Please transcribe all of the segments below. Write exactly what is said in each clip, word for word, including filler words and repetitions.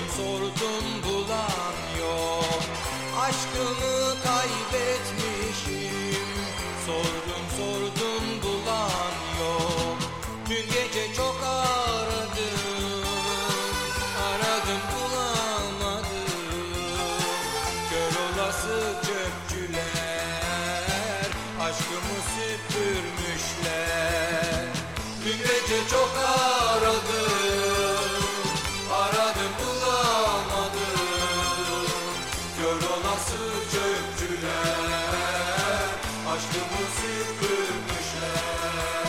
sordum bulan yok. Aşkımı kaybetmişim. Sordum sordum bulan yok. Dün gece çok aradım, aradım bulamadım. Kör olası çöpçüler aşkımı süpürmüşler. Dün gece çok aradım, aradım bulamadım. Kör olası çöpçüler aşkımı süpürmüşler.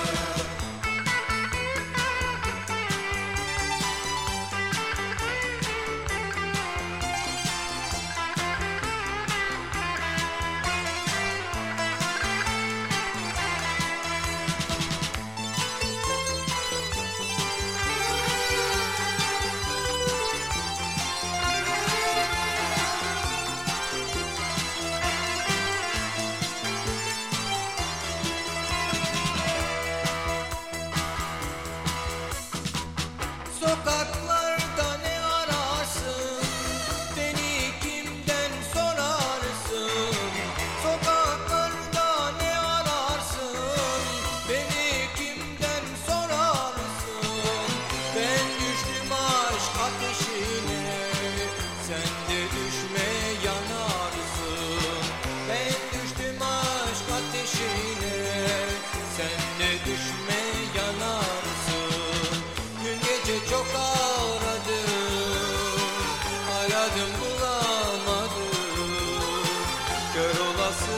Sokaklarda ne ararsın? Beni kimden sorarsın? Sokaklarda ne ararsın? Beni kimden sorarsın? Ben düştüm aşk ateşine, sen de düşme yanarsın. Ben düştüm aşk ateşine, sen de düşme yanarsın. Dün gece çok aradım, aradım bulamadım. Kör olası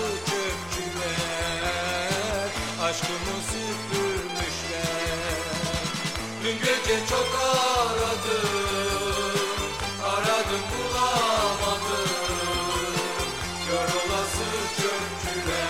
çöpçüler aşkımı süpürmüşler. Dün gece çok aradım, aradım bulamadım. Kör olası çöpçüler